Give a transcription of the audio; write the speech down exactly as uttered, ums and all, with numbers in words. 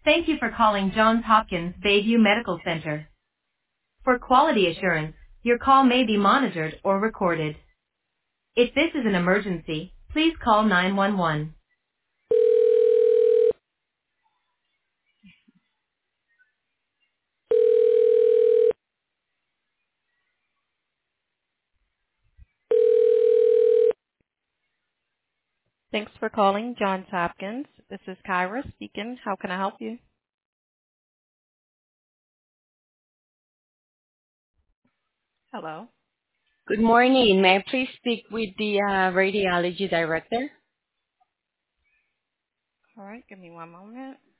Thank you for calling Johns Hopkins Bayview Medical Center. For quality assurance, your call may be monitored or recorded. If this is an emergency, please call nine one one. Thanks for calling Johns Hopkins. This is Kyra speaking. How can I help you? Hello. Good morning. May I please speak with the uh, radiology director? All right, give me one moment.